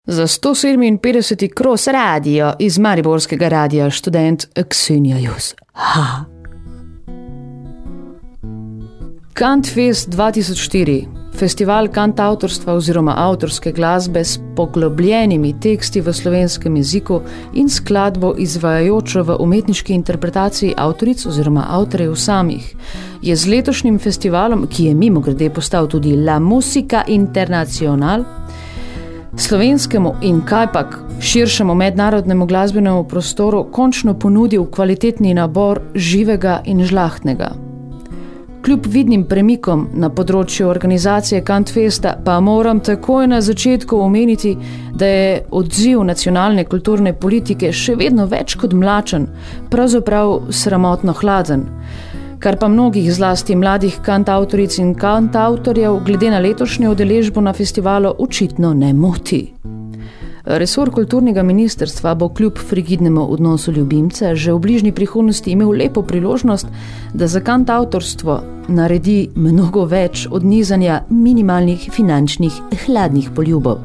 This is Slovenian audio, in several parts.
Za 157. Kros radio iz Mariborskega radija študent Ksenija Jus. Kantfest 2004, festival kantavtorstva oziroma avtorske glasbe s poglobljenimi teksti v slovenskem jeziku in skladbo izvajajočo v umetniški interpretaciji avtoric oziroma avtorjev samih, je z letošnjim festivalom, ki je mimogrede postal tudi La Musica Internacional, slovenskemu in kajpak širšemu mednarodnemu glasbenemu prostoru končno ponudil kvalitetni nabor živega in žlahtnega. Kljub vidnim premikom na področju organizacije Kantfesta pa moram takoj na začetku omeniti, da je odziv nacionalne kulturne politike še vedno več kot mlačen, pravzaprav sramotno hladen, kar pa mnogih zlasti mladih kantavtoric in kantavtorjev glede na letošnjo udeležbo na festivalu očitno ne moti. Resor kulturnega ministrstva bo kljub frigidnemu odnosu ljubimca že v bližnji prihodnosti imel lepo priložnost, da za kantavtorstvo naredi mnogo več od nizanja minimalnih finančnih hladnih poljubov.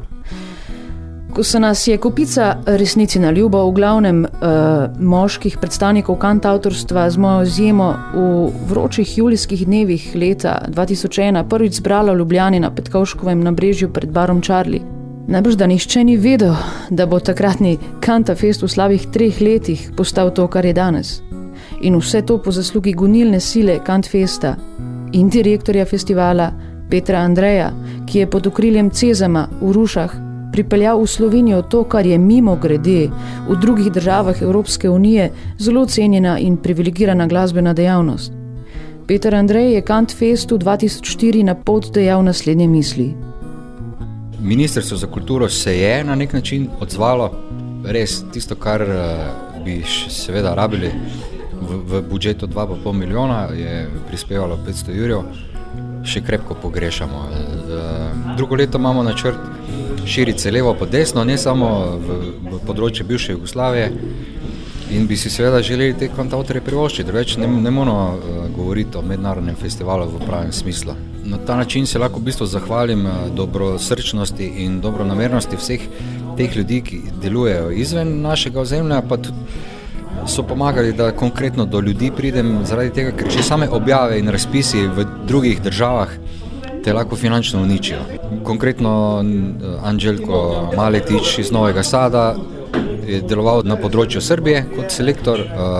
Ko se nas je kopica resnici na ljubo, v glavnem moških predstavnikov kantavtorstva z mojo izjemo v vročih julijskih dnevih leta 2001 prvič zbrala v Ljubljani na Petkovškovem nabrežju pred barom Charlie. Najbrž, da nihče ni vedel, da bo takratni Kantafest v slabih 3 letih postal to, kar je danes. In vse to po zaslugi gonilne sile Kantfesta in direktorja festivala Petra Andreja, ki je pod okriljem Cezama v Rušah pripeljal v Slovenijo to, kar je mimogrede v drugih državah Evropske unije zelo cenjena in privilegirana glasbena dejavnost. Peter Andrej je Kantfestu 2004 na pot dejal naslednje misli. Ministrstvo za kulturo se je na nek način odzvalo, res tisto, kar bi seveda rabili v budžetu 2,5 milijona, je prispevalo 500 jurjev, še krepko pogrešamo. Drugo leto imamo načrt širiti se levo po desno, ne samo v področje bivše Jugoslavije, in bi si seveda želeli te kantavtorje privoščiti, drugač ne moramo govoriti o mednarodnem festivalu v pravem smislu. Na ta način se lahko v bistvu zahvalim dobrosrčnosti in dobronamernosti vseh teh ljudi, ki delujejo izven našega ozemlja, pa tudi so pomagali, da konkretno do ljudi pridem zaradi tega, ker že same objave in razpisi v drugih državah te lahko finančno uničijo. Konkretno Anđelko Maletić iz Novega Sada je deloval na področju Srbije kot selektor,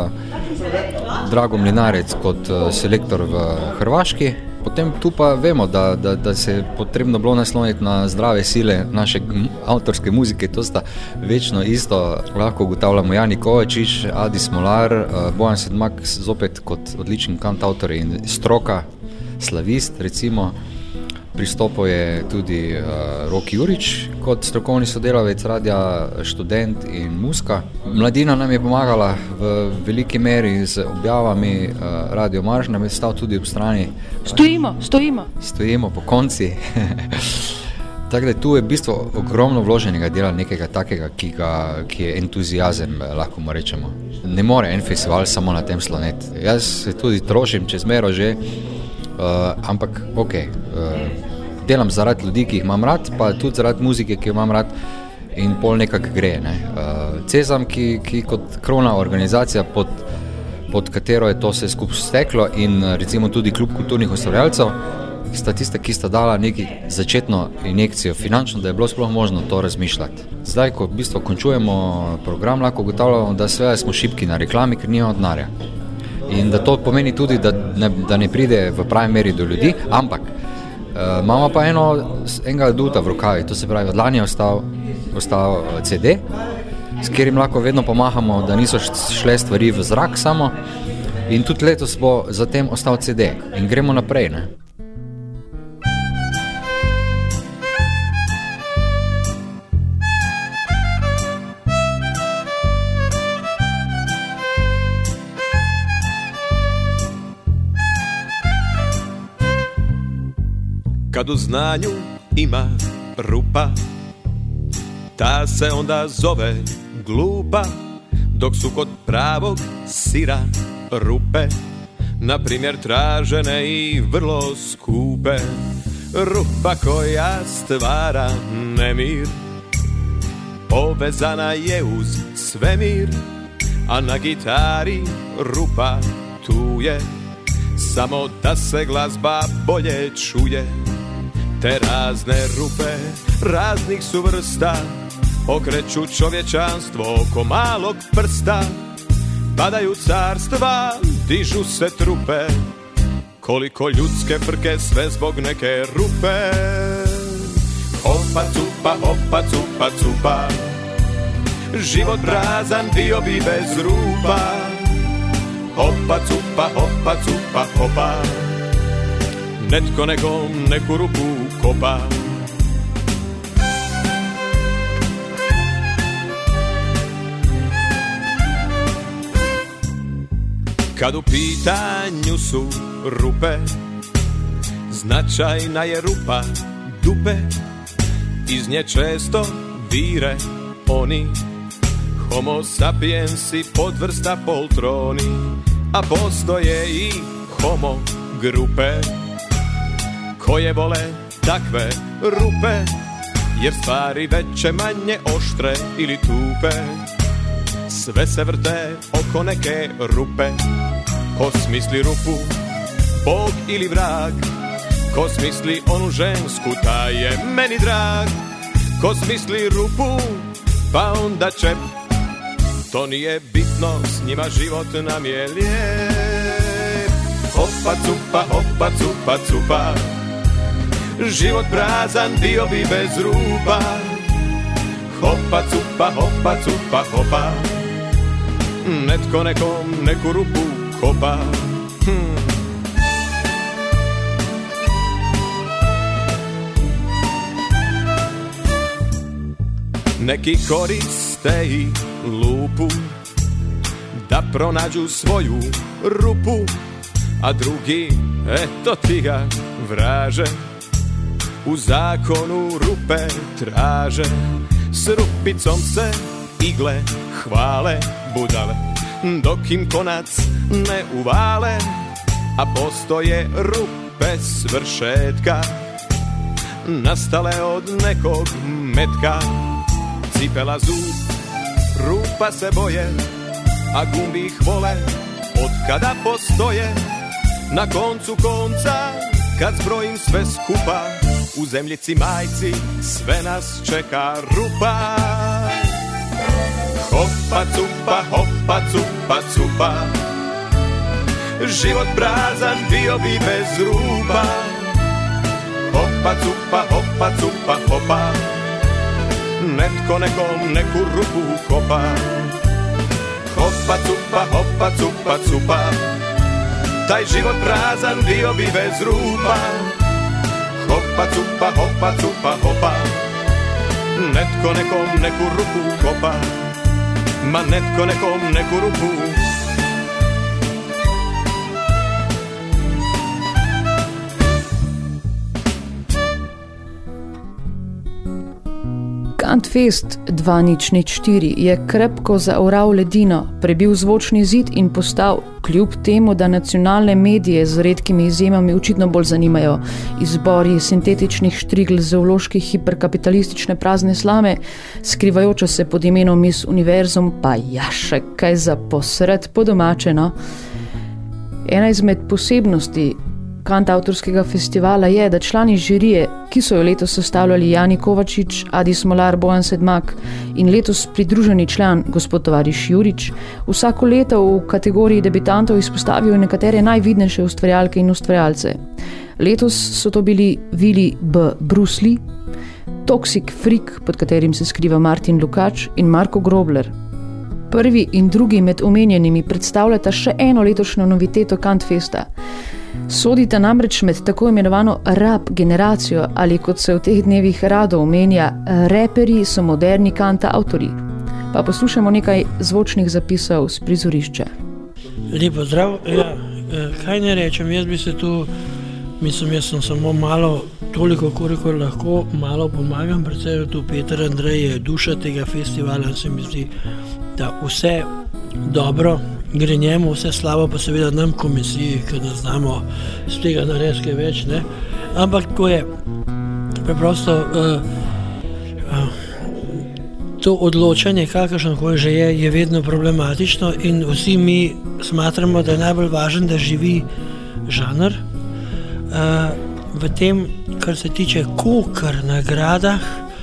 Drago Mlinarec kot selektor v Hrvaški. Potem tu pa vemo, da se je potrebno bilo nasloniti na zdrave sile naše avtorske muzike, to sta večno isto, lahko ugotavljamo Jani Kovačič, Adi Smolar, Bojan Sedmak zopet kot odličen kantavtor in stroka, slavist recimo. Pristopil je tudi Rok Jurič kot strokovni sodelavec Radia Študent in Muska. Mladina nam je pomagala v veliki meri z objavami, Radio Marš nam je stal tudi ob strani. Stojimo po konci. Tako da tu je v bistvu ogromno vloženega dela nekega takega, ki je entuzijazem, lahko mu rečemo. Ne more en festival samo na tem slonet. Jaz se tudi trošim čez mero že, ampak delam zaradi ljudi, ki jih imam rad, pa tudi zaradi muzike, ki jo imam rad, in pol nekako gre. Cezam, ki kot krovna organizacija, pod katero je to vse skupaj steklo, in recimo tudi Klub kulturnih ustvarjalcev, sta tista, ki sta dala neki začetno injekcijo finančno, da je bilo sploh možno to razmišljati. Zdaj, ko v bistvu končujemo program, lahko ugotavljamo, da seveda smo šibki na reklami, ker nimamo denarja. In da to pomeni tudi, da ne pride v pravi meri do ljudi, ampak imamo pa enega aduta v rokavi, to se pravi, od lani je ostal CD, s katerim lahko vedno pomahamo, da niso šle stvari v zrak samo, in tudi letos bo zatem ostal CD in gremo naprej. Kad u znanju ima rupa, ta se onda zove glupa, dok su kod pravog sira rupe, na primjer tražene i vrlo skupe. Rupa koja stvara nemir, povezana je uz svemir, a na gitari rupa tu je, samo da se glazba bolje čuje. Te razne rupe, raznih su vrsta, okreću čovječanstvo oko malog prsta. Padaju carstva, dižu se trupe, koliko ljudske frke sve zbog neke rupe. Hopa cupa, hopa cupa cupa, život prazan bio bi bez rupa. Hopa cupa, hopa cupa hopa, netko nekom neku rupu kopa. Kad u pitanju su rupe, značajna je rupa dupe. Iz nje često vire oni, homo sapiensi podvrsta poltroni. A postoje i homo grupe, koje vole takve rupe, jer stvari veće manje oštre ili tupe. Sve se vrte oko neke rupe. Ko smisli rupu, Bog ili vrag? Ko smisli onu žensku, taj je meni drag. Ko smisli rupu, pa onda čep, to nije bitno, s njima život nam je lijep. Hopa cupa, hopa cupa cupa, život prazan bio bi bez rupa. Hopa cupa, hopa cupa hopa, netko nekom neku rupu kopa. Neki koriste i lupu da pronađu svoju rupu, a drugi, eto ti ga vraže, u zakonu rupe traže. S rupicom se igle hvale budale, dok im konac ne uvale. A postoje rupe svršetka, nastale od nekog metka. Cipela zub, rupa se boje, a gumbi ih vole od kada postoje. Na koncu konca, kad zbrojim sve skupa, u zemljici majci sve nas čeka rupa. Hopa cupa, hopa cupa cupa, život prazan bio bi bez rupa. Hopa cupa, hopa cupa hopa, netko nekom neku rupu kopa. Hopa cupa, hopa cupa cupa, taj život prazan bio bi bez rupa. Hopa cupa, hopa cupa hopa, netko nekom neku rupu kopa. Ma netko nekom neku rupu. Kantfest 2004 je krepko zaoral ledino, prebil zvočni zid in postal, kljub temu, da nacionalne medije z redkimi izjemami očitno bolj zanimajo izbori sintetičnih štrigl zooloških hiperkapitalistične prazne slame, skrivajoča se pod imenom Miss Univerzum, pa ja še kaj za posred podomačeno. Ena izmed posebnosti kantavtorskega festivala je, da člani žirije, ki so jo letos sestavljali Jani Kovačič, Adi Smolar, Bojan Sedmak in letos pridruženi član gospod tovariš Jurič, vsako leto v kategoriji debitantov izpostavijo nekatere najvidnejše ustvarjalke in ustvarjalce. Letos so to bili Willy B. Bruce Lee, Toxic Freak, pod katerim se skriva Martin Lukač, in Marko Grobler. Prvi in drugi med omenjenimi predstavljata še eno letošnjo noviteto Kantfesta. Sodita namreč med tako imenovano rap generacijo ali, kot se v teh dnevih rado omenja, reperi so moderni kantavtorji. Pa poslušamo nekaj zvočnih zapisov z prizorišča. Lepo zdrav. Ja, kaj ne rečem, jaz bi se tu, jaz sem samo malo, toliko koliko lahko, malo pomagam, predvsem tu Peter Andrej je duša tega festivala, se mi zdi, da vse dobro gre njemu, vse slabo pa seveda nam komisiji, ker da znamo z tega narediti kaj več, ne? Ampak ko je preprosto to odločanje, kakršnokoli že je vedno problematično in vsi mi smatramo, da je najbolj važno, da živi žanr. V tem, kar se tiče kokar nagradah,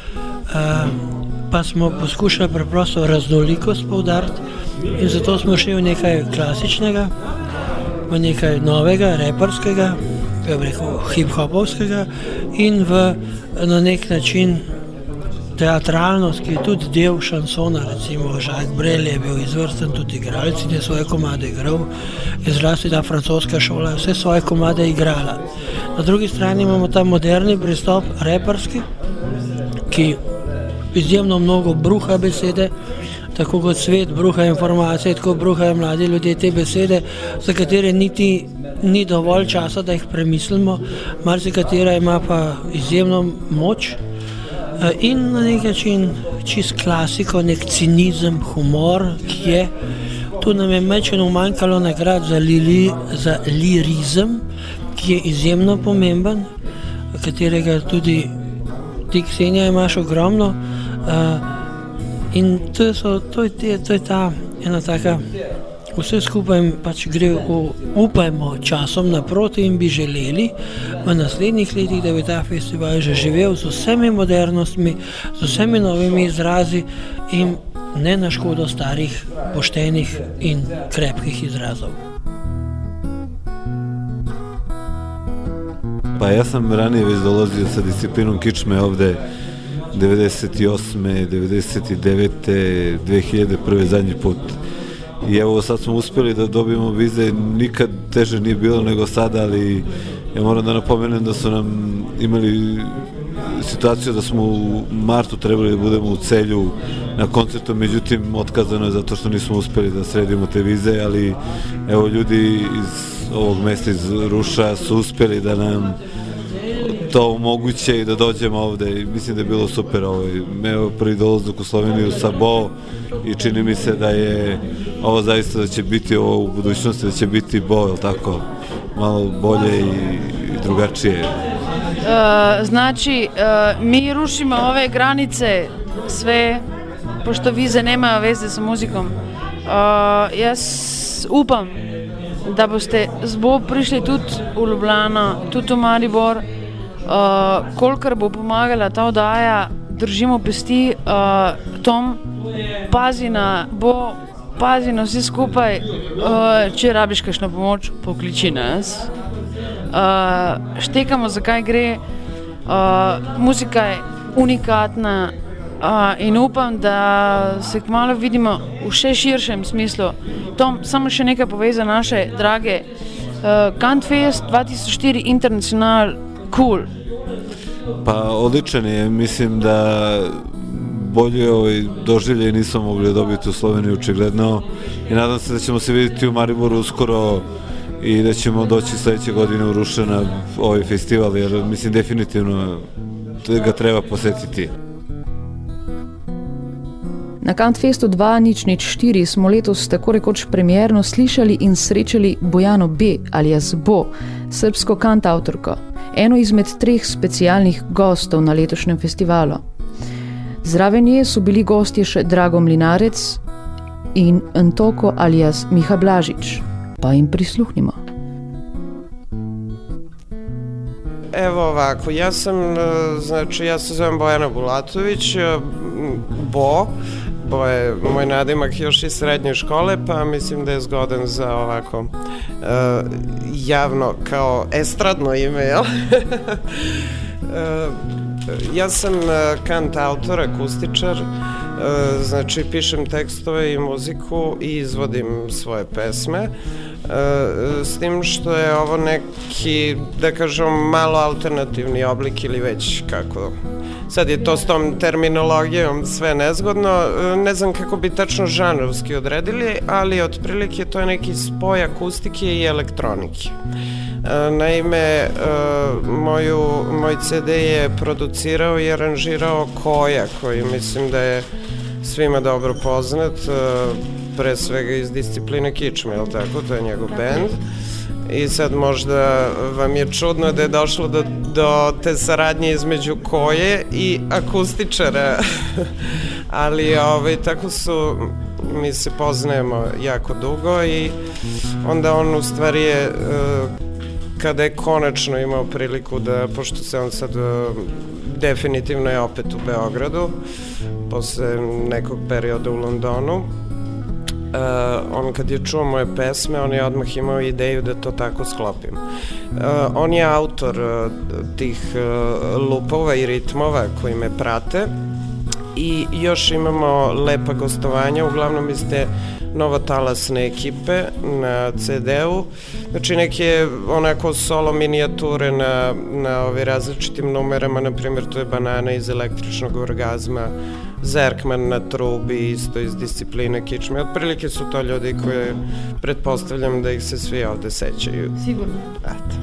pa smo poskušali preprosto raznolikost poudariti in zato smo šli v nekaj klasičnega, v nekaj novega, reperskega, hip-hopovskega in na nek način teatralnost, ki je tudi del šansona, recimo Jacques Brel je bil izvrsten tudi igralec in je svoje komade igral, je zlasti ta francoska šola vse svoje komade igrala. Na drugi strani imamo ta moderni pristop, reperski, ki izjemno mnogo bruha besede, tako kot svet bruha informacije, tako bruhajo mladi ljudje te besede, za katere niti ni dovolj časa, da jih premislimo, marsikatera ima pa izjemno moč in na nek način čist klasiko, nek cinizem, humor, ki je, tu nam je mečeno manjkalo nagrad za lirizem, ki je izjemno pomemben, katerega tudi ti, Ksenija, imaš ogromno. In to je ta ena taka, vse skupaj pač gre upajmo časom naproti in bi želeli v naslednjih letih, da bi ta festival že živel z vsemi modernostmi, z vsemi novimi izrazi in ne na škodo starih, poštenih in krepkih izrazov. Pa ja sam ranije već dolazio sa disciplinom kičme ovde 98. 99. 2001. zadnji put. I evo sad smo uspjeli da dobijemo vize, nikad teže nije bilo nego sada, ali ja moram da napomenem da su nam imali situaciju da smo u martu trebali da budemo u Celju na koncertu, međutim otkazano je zato što nismo uspjeli da sredimo te vize, ali evo ljudi iz ovog mesta iz Ruša su uspjeli da nam to omoguće i da dođemo ovde i mislim da je bilo super. Evo prvi dolazak u Sloveniju sa Bo i čini mi se da je ovo zaista da će biti ovo u budućnosti, da će biti Bo, je tako, malo bolje i drugačije. Znači, mi rušimo ove granice sve, pošto vize nemajo veze sa muzikom. Jaz upam, da boste z Bo prišli tudi v Ljubljano, tudi v Maribor. Kolikor bo pomagala ta oddaja, držimo pesti. Tom, pazi na Bo, pazi na vsi skupaj. Če rabiš kakšno pomoč, pokliči nas. Štekamo, zakaj gre. Muzika je unikatna in upam, da se kmalu vidimo v še širšem smislu. Tom, samo še nekaj pove za naše drage. Kantfest 2004 International, cool. Pa odličan je, mislim da bolje doživlje nismo mogli dobiti u Sloveniji očigledno i nadam se da ćemo se vidjeti u Mariboru uskoro i da ćemo doći sledeće godine u Ruše na ovaj festival, jer mislim definitivno ga treba posetiti. Na Kantfestu 2004 smo letos tako rekoč premierno slišali in srečali Bojano B. alias Bo, srbsko kantautorko, eno izmed 3 specialnih gostov na letošnjem festivalu. Zraven nje so bili gostje še Drago Mlinarec in Antoko alias Miha Blažić, pa jim prisluhnimo. Evo ovako, ja se zovem Bojana Bulatović, Bo je moj nadimak još iz srednje škole, pa mislim da je zgodan za ovako javno kao estradno ime, jel? Ja sam kantautor, akustičar, znači pišem tekstove i muziku i izvodim svoje pesme, s tim što je ovo neki, da kažem, malo alternativni oblik ili već kako. Sad je to s tom terminologijom sve nezgodno, ne znam kako bi tačno žanrovski odredili, ali otprilike to je neki spoj akustike i elektronike. Naime, moj CD je producirao i aranžirao Koja, koji mislim da je svima dobro poznat, pre svega iz discipline kičme, jel tako, to je njegov band. I sad možda vam je čudno da je došlo do te saradnje između Koje i akustičara, ali tako mi se poznajemo jako dugo i onda on u stvari je kada je konačno imao priliku da, pošto se on sad definitivno je opet u Beogradu posle nekog perioda u Londonu, on kad je čuo moje pesme, on je odmah imao ideju da to tako sklopim. On je autor tih lupova i ritmova koji me prate i još imamo lepa gostovanja, uglavnom iz te novotalasne ekipe na CD-u, znači neke onako solo minijature na različitim numerama, na primjer to je Banana iz Električnog orgazma, Zerkman na trubi, isto iz Discipline kičme. Otprilike su to ljudi koje pretpostavljam da ih se svi ovde sećaju. Sigurno. Eto.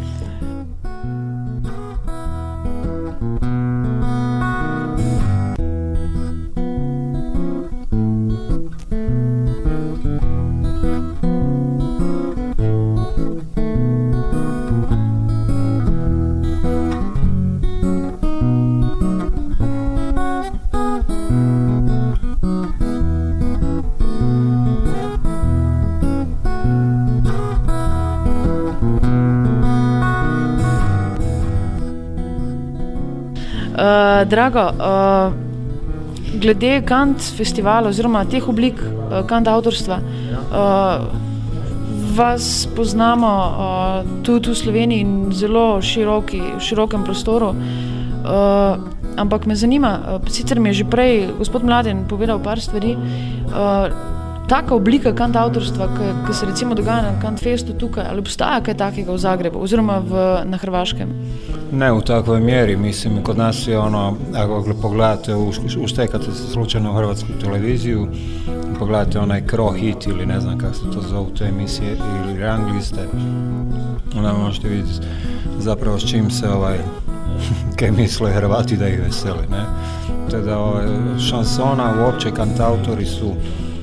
Drago, glede kant festivala oziroma teh oblik kant avtorstva, vas poznamo tudi v Sloveniji in zelo širokem prostoru, ampak me zanima, sicer mi je že prej gospod Mladen povedal par stvari, taka oblika kant avtorstva, ki se recimo dogaja na Kant Festu tukaj, ali obstaja kaj takega v Zagrebu oziroma na Hrvaškem? Ne u takvoj mjeri, mislim, kod nas je ako pogledate, uštekate se slučajno u hrvatsku televiziju, pogledate onaj Cro Hit ili ne znam kako se to zovu te emisije ili rang liste, onda možete vidjeti zapravo s čim se kaj misle Hrvati da ih veseli, ne? Teda šansona, uopće kantautori su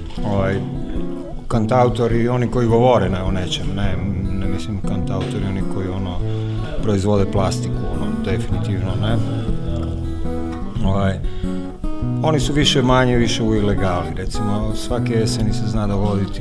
kantautori oni koji govore o nečem, ne mislim kantautori oni koji proizvode plastiku, definitivno, ne. Oni su više u ilegali, recimo svake jeseni se zna dogoditi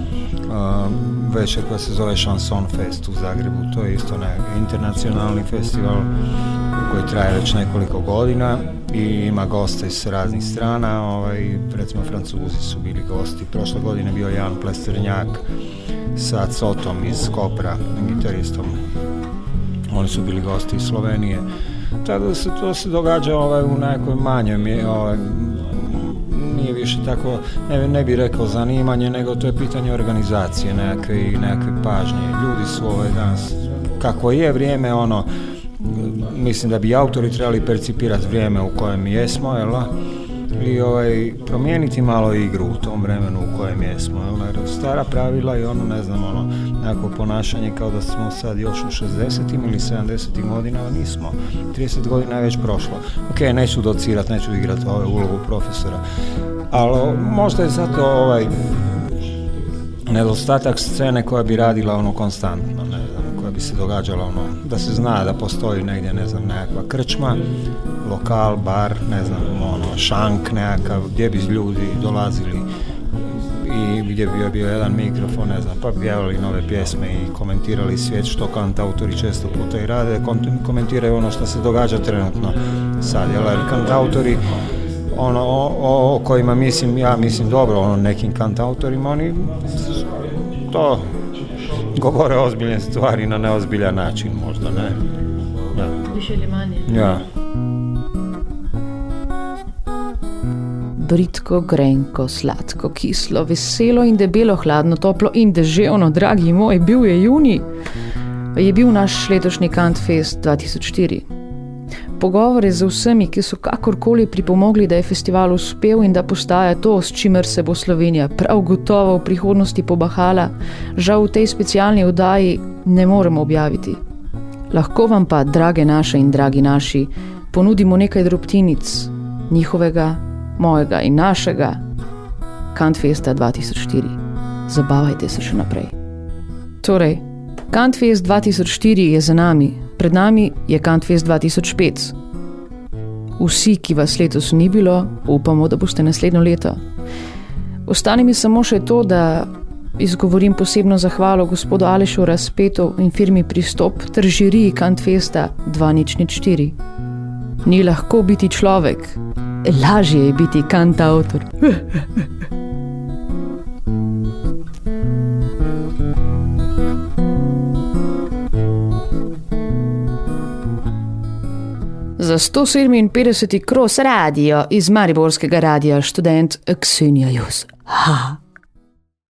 večer koja se zove Chanson Fest u Zagrebu, to je isto internacionalni festival koji traje već nekoliko godina i ima goste iz raznih strana, recimo Francuzi su bili gosti, prošle godine bio Jan Plesternjak sa Cotom iz Kopra, gitaristom, oni su bili gosti iz Slovenije, tada to se događa u nekoj manjoj, nije više tako, ne bi rekao zanimanje, nego to je pitanje organizacije, nekakve pažnje. Ljudi su danas, kako je vrijeme, mislim da bi autori trebali percipirati vrijeme u kojem jesmo, i promijeniti malo igru u tom vremenu u kojem jesmo, stara pravila i nekako ponašanje kao da smo sad još u 60. ili 70. godinama, nismo, 30 godina je već prošlo. Ok, neću docirati, neću igrati ulogu profesora, ali možda je zato nedostatak scene koja bi radila konstantno, koja bi se događala da se zna da postoji negdje, nekakva krčma, lokal, bar, šank nekakav, gdje bi ljudi dolazili i gdje bi bio jedan mikrofon, pa bi pjevali nove pjesme i komentirali svijet, što kantautori često puta i rade, komentiraju ono što se događa trenutno sad, jer kantautori o kojima mislim dobro, nekim kantautorima, oni to govore ozbiljne stvari na neozbiljan način, možda, ne? Ja. Više ili manje? Ja. Britko, grenko, sladko, kislo, veselo in debelo, hladno, toplo in deževno, dragi moj, bil je junij. Je bil naš letošnji Kant Fest 2004. Pogovore z vsemi, ki so kakorkoli pripomogli, da je festival uspel in da postaja to, s čimer se bo Slovenija prav gotovo v prihodnosti pobahala, žal v tej specialni oddaji ne moremo objaviti. Lahko vam pa, drage naše in dragi naši, ponudimo nekaj drobtinic njihovega, mojega in našega Kant Festa 2004. Zabavajte se še naprej. Torej, Kant Fest 2004 je za nami. Pred nami je Kant Fest 2005. Vsi, ki vas letos ni bilo, upamo, da boste naslednjo leto. Ostane mi samo še to, da izgovorim posebno zahvalo gospodu Alešu Razpetu in firmi Pristop ter žiriji Kantfesta 2004. Ni lahko biti človek, lažje je biti kantautor. Za 157. Kros radio iz Mariborskega radia študent Ksenija Jus. Ha!